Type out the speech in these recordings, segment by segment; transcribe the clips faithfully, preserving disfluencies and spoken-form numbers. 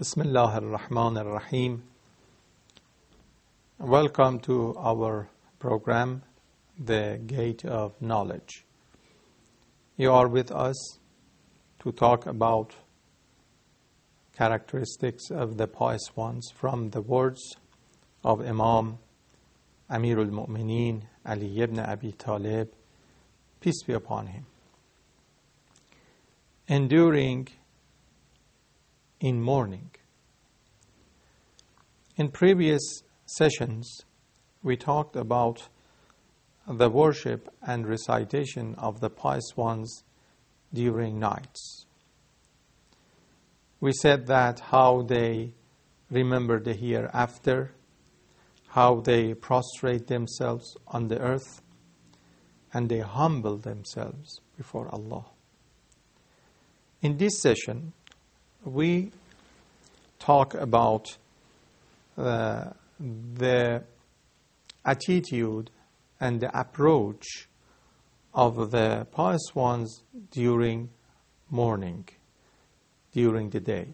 Bismillah ar-Rahman ar-Rahim. Welcome to our program, The Gate of Knowledge. You are with us to talk about characteristics of the pious ones from the words of Imam Amir al-Mu'mineen Ali ibn Abi Talib, peace be upon him. Enduring in mourning. In previous sessions, we talked about the worship and recitation of the pious ones during nights. We said that how they remember the hereafter, how they prostrate themselves on the earth, and they humble themselves before Allah. In this session, we talk about uh, the attitude and the approach of the pious ones during morning, during the day.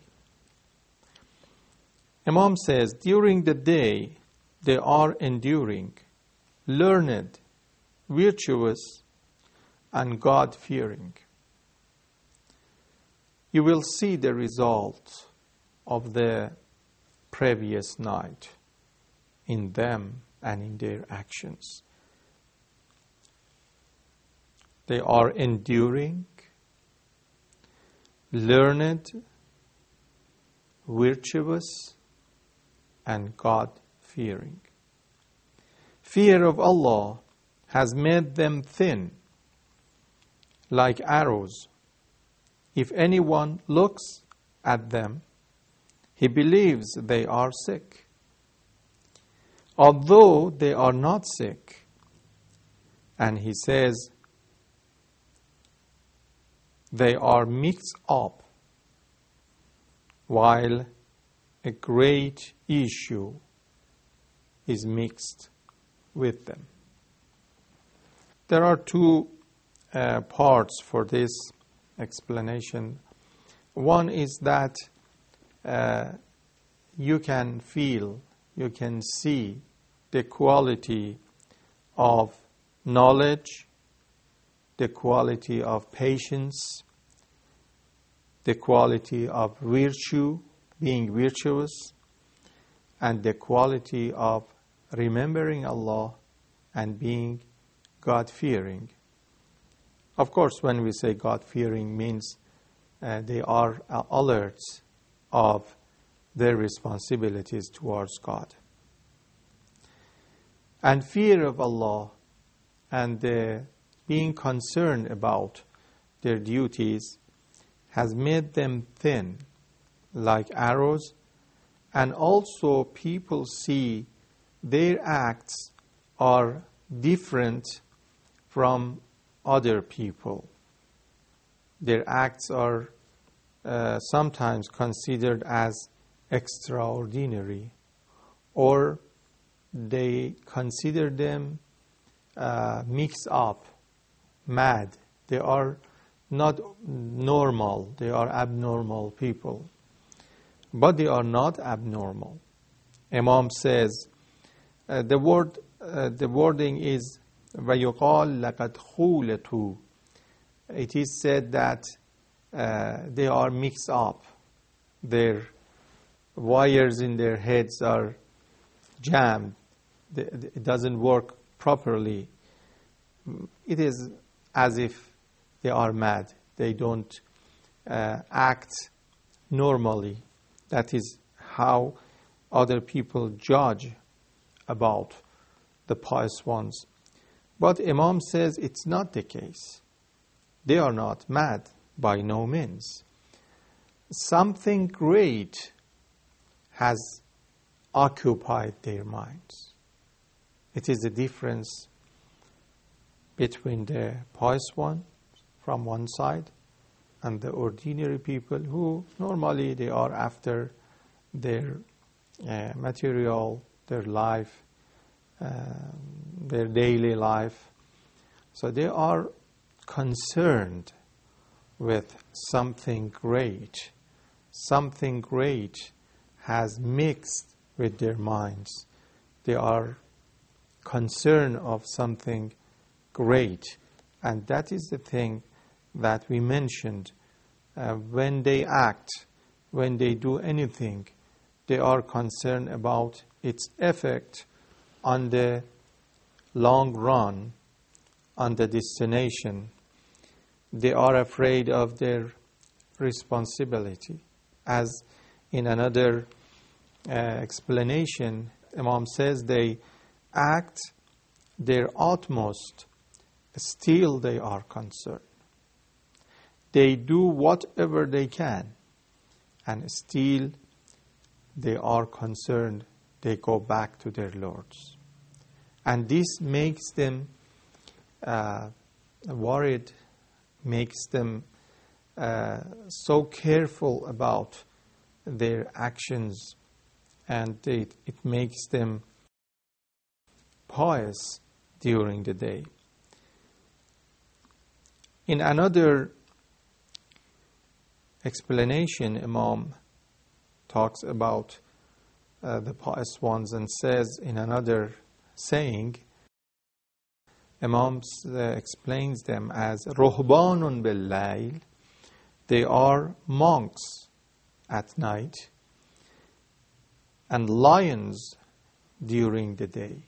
Imam says, during the day they are enduring, learned, virtuous, and God-fearing. You will see the result of the previous night in them and in their actions. They are enduring, learned, virtuous, and God-fearing. Fear of Allah has made them thin, like arrows. If anyone looks at them, he believes they are sick. Although they are not sick, and he says they are mixed up, while a great issue is mixed with them. There are two uh, parts for this explanation. One is that uh, you can feel, you can see the quality of knowledge, the quality of patience, the quality of virtue, being virtuous, and the quality of remembering Allah and being God-fearing. Of course, when we say God-fearing means uh, they are uh, alert of their responsibilities towards God. And fear of Allah and uh, being concerned about their duties has made them thin, like arrows, and also people see their acts are different from other people. Their acts are uh, sometimes considered as extraordinary, or they consider them uh, mixed up, mad. They are not normal, they are abnormal people. But they are not abnormal. Imam says, uh, the word, uh, the wording is وَيُقَالْ لَقَدْ خُولَتُ. It is said that uh, they are mixed up. Their wires in their heads are jammed. It doesn't work properly. It is as if they are mad. They don't uh, act normally. That is how other people judge about the pious ones. But Imam says it's not the case. They are not mad, by no means. Something great has occupied their minds. It is the difference between the pious one from one side and the ordinary people who normally they are after their uh, material, their life, uh, their daily life. So they are concerned with something great, something great has mixed with their minds. They are concerned of something great. And that is the thing that we mentioned. Uh, when they act, when they do anything, they are concerned about its effect on the long run, on the destination. They are afraid of their responsibility. As in another uh, explanation, Imam says they act their utmost, still they are concerned. They do whatever they can, and still they are concerned. They go back to their lords. And this makes them uh, worried, makes them uh, so careful about their actions, and it, it makes them pious during the day. In another explanation, Imam talks about uh, the pious ones and says in another saying, Imam uh, explains them as ruhbanun bil layl. They are monks at night and lions during the day.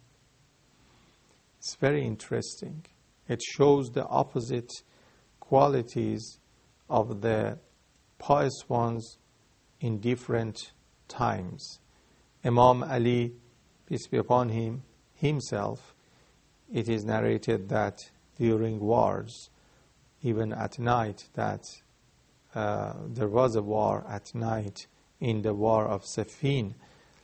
It's very interesting. It shows the opposite qualities of the pious ones in different times. Imam Ali, peace be upon him, himself, it is narrated that during wars, even at night, that uh, there was a war at night in the war of Siffin.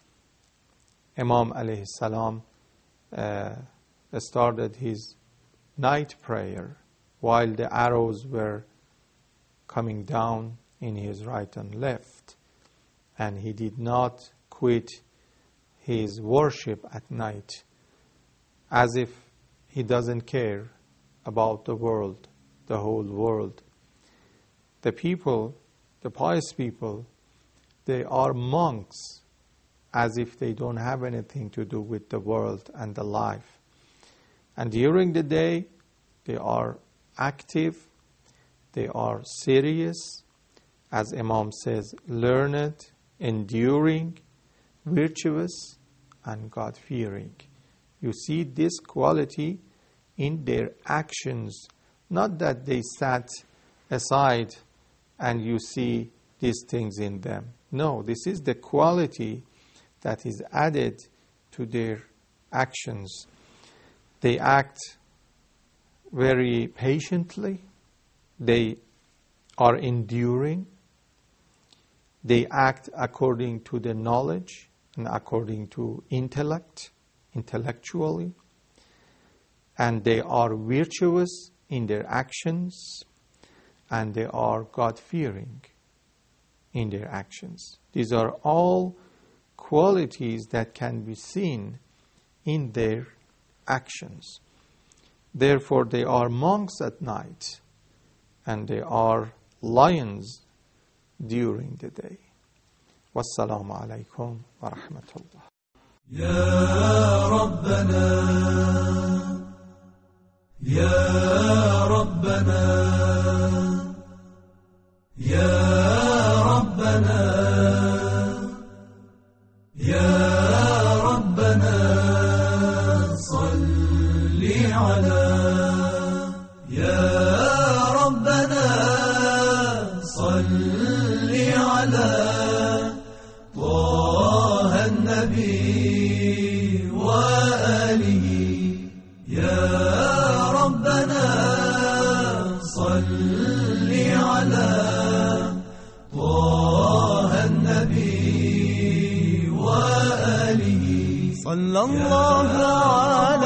Imam alayhi salam uh, started his night prayer while the arrows were coming down in his right and left, and he did not quit his worship at night, as if he doesn't care about the world, the whole world. The people, the pious people, they are monks, as if they don't have anything to do with the world and the life. And during the day, they are active, they are serious, as Imam says, learned, enduring, virtuous, and God-fearing. You see this quality in their actions, not that they sat aside and you see these things in them. No, this is the quality that is added to their actions. They act very patiently. They are enduring. They act according to the knowledge and according to intellect, intellectually. And they are virtuous in their actions, and they are God-fearing in their actions. These are all qualities that can be seen in their actions. Therefore, they are monks at night, and they are lions during the day. Wassalamu alaikum wa rahmatullah. Ya Rabbana, Ya Rabbana, Ya Rabbana, Ya Rabbana, salli ala, Ya Rabbana, salli ala Taha an-Nabi wa alihi, Ya Rabbana, salli ala Taha an-Nabi wa alihi. Sallallahu